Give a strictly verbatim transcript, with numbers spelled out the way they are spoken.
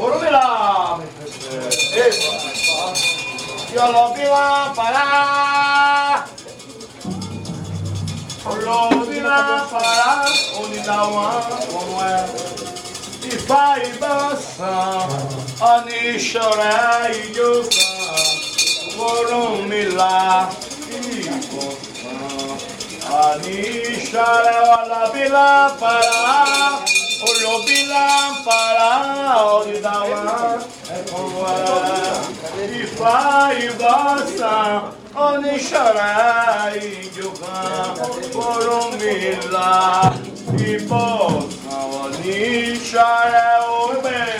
Orumila! Io lo vivo para! Lo vivo para! Onidawa, onwe! Ifa ibasa! Anishore ijoka! Orumila! Anishore wala bila para! Olobila para Onidawa Ifa ibasa Onishara ijoka Orumila Ibosa Onishara obe